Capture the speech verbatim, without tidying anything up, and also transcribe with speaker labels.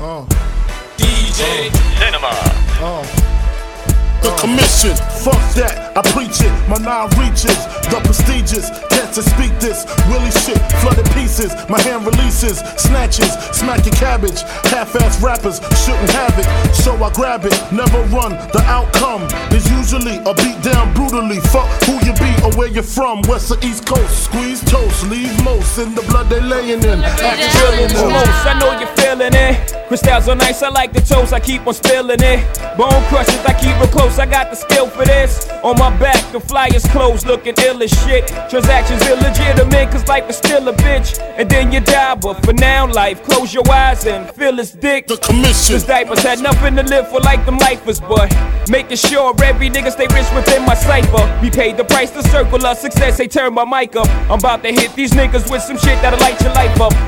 Speaker 1: Uh.
Speaker 2: D J
Speaker 1: uh.
Speaker 2: Cinema.
Speaker 1: Uh. The commission, fuck that, I preach it, my nine reaches, the prestigious, cats that speak this, Willie shit, flooded pieces, my hand releases, snatches, smack your cabbage, half-ass rappers shouldn't have it, so I grab it, never run, the outcome is usually a beat down brutally, fuck who you be or where you're from, west or east coast, squeeze toast, leave most in the blood they laying in, act
Speaker 3: feeling the most, I know you're feeling it, crystals are nice, I like the toast, I keep on spilling it, bone crushes, I keep it close, I got the skill for this. On my back, the flyers closed, looking ill as shit. Transactions illegitimate, cause life is still a bitch. And then you die, but for now, life, close your eyes and feel his dick.
Speaker 1: The commission.
Speaker 3: Cause diapers had nothing to live for like them lifers, but making sure every nigga stay rich within my cipher. We paid the price to circle of success, they turn my mic up. I'm about to hit these niggas with some shit that'll light your life up.